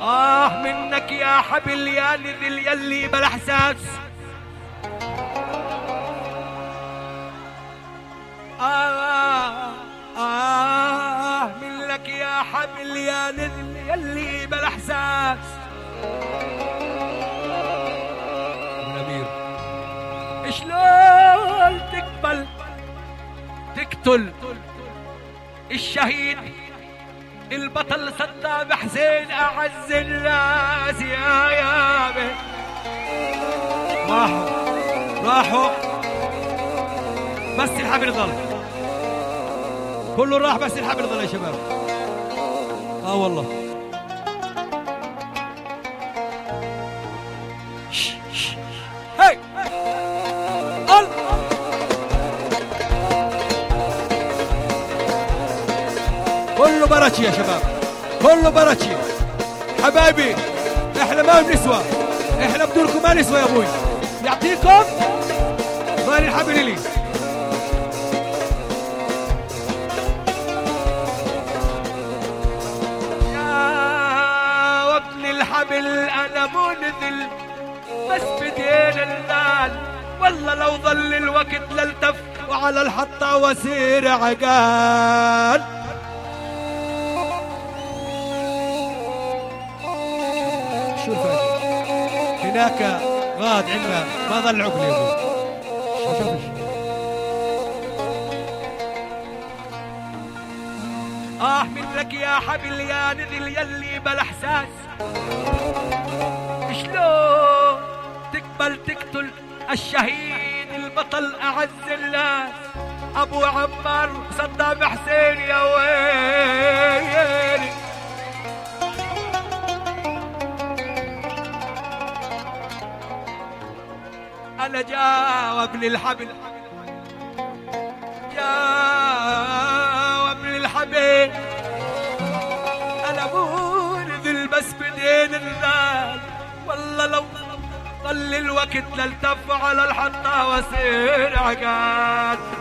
منك يا حبل يا نذل يلي بلا احساس. منك يا حبل يا نذل يلي بلا احساس. والامير شلون تقبل تقتل الشهيد البطل صدام حسين اعز الناس يا بي. راحوا بس الحبل ضل، كله راح بس الحبل ضل يا شباب. والله هاي كله بركي يا شباب، كله بركي حبايبي. احنا ما بنسوى، احنا بدونكم ما نسوى يا ابوي. يعطيكم ظهر الحبل لي. يا وابن الحبل انا منذل بس بدين النال، والله لو ظل الوقت لالتف وعلى الحطة وسير عقال. شو الفائدة؟ هناك غاد عندنا ما ظل عقل يا ابوي. منك يا حبل يا نذل يلي بلا احساس. شلون تقبل تقتل الشهيد البطل اعز الناس ابو عمار صدام حسين يا ويلي. انا جاوب للحبل، جاوب للحبل انا منذل بس بدين النار، والله لو ظل الوقت لالتف على الحطة وسير عقاد.